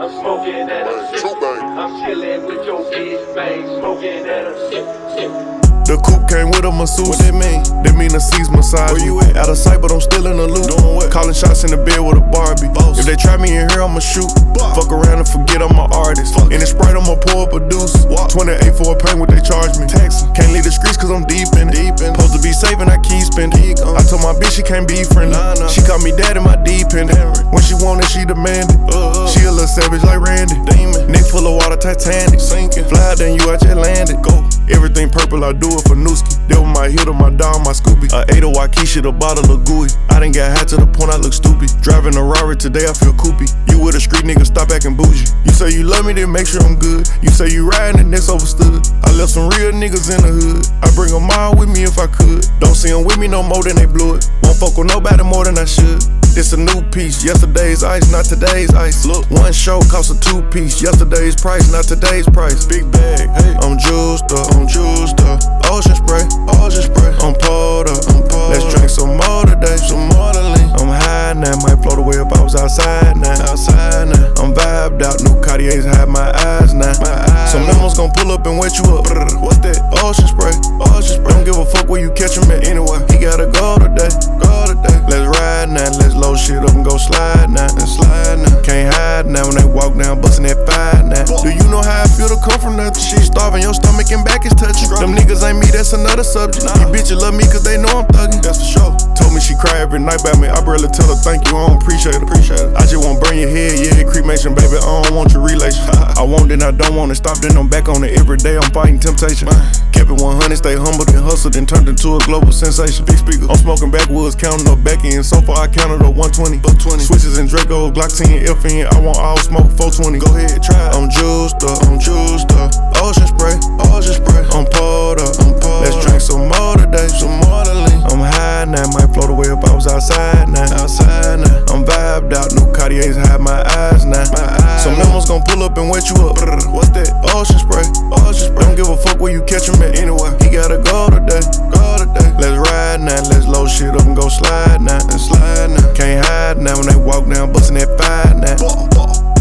I'm smoking at a sip. I'm chillin' with your bitch, man. Smoking at a sip. The coupe came with a masseuse. What that mean? That mean the seats massage. Where you at? Out of sight, but I'm still in the loop. Doing what? Calling shots in the bed with a Barbie. Boss. If they try me in here, I'ma shoot. Fuck around and forget I'm an artist. In the Sprite, I'ma pour up a deuce. 28 for a pain, what they charge me. Taxi. Can't leave the streets cause I'm deep in it. Supposed to be saving, I keep spending. I told my bitch she can't be friendly. Nah. She call me daddy, my dependent. When she want it, she demand it. She a little savage like Randy. Demon. Neck full of water, Titanic. Sinking. Fly, then you out just landed. Go. Everything purple, I do it for Nooski. That was my hitter, my dog, my Scooby. A 8 of Waikisha, the bottle of gooey. I done got high to the point I look stupid. Driving a Rari today, I feel coopy. You with a street nigga, stop acting bougie. You say you love me, then make sure I'm good. You say you riding, and that's overstood. I left some real niggas in the hood. I bring them all with me if I could. Don't see them with me no more than they blew it. Won't fuck with nobody more than I should. This a new piece, yesterday's ice, not today's ice. Look, one show cost a 2-piece. Yesterday's price, not today's price. Big bag, hey, I'm juiced up, Ocean spray, I'm poured up, Let's drink some more today, some more to lean. I'm high now, might float away if I was outside now. I'm vibed out, new Cartiers hide my eyes now. Some lemons gon' pull up and wet you up. What's that? Ocean spray. Don't give a fuck where you catch him at anyway. He gotta go today. Let's ride now, let's load shit up and go slide now. Can't hide now when they walk down, bustin' that fire now. Do you know how I feel to come from nothing? She starving, your stomach and back is touching. Them niggas ain't me, that's another subject. These bitches love me cause they know I'm thuggin'. That's for sure. Told me she cry every night about me. I barely tell her thank you, I don't appreciate it. I just wanna burn your head, yeah, cremation, baby. I don't want your relation. I want it, I don't want it. Stop, then I'm back on it every day. I'm fighting temptation. Kept it 100, stay humble, then hustled, then turned into a global sensation. Big speaker. I'm smoking backwoods, counting up back in. So far I counted up 120. Switches and Draco, Glock 10, FN. I want all smoke 420. Go ahead, try it. I'm juiced up. Ocean spray. I'm poured up. Let's drink some more today, some more to lean. I'm high now, might float away if I was outside now. I'm vibed out, new Cartiers hide my eyes now. Some lemons gon' pull up and wet you up. What's that? Ocean spray. Don't give a fuck where you catch him at anyway. He gotta go today. Let's ride now, let's load shit up and go slide now. Can't hide now when they walk down, bustin' that fire now.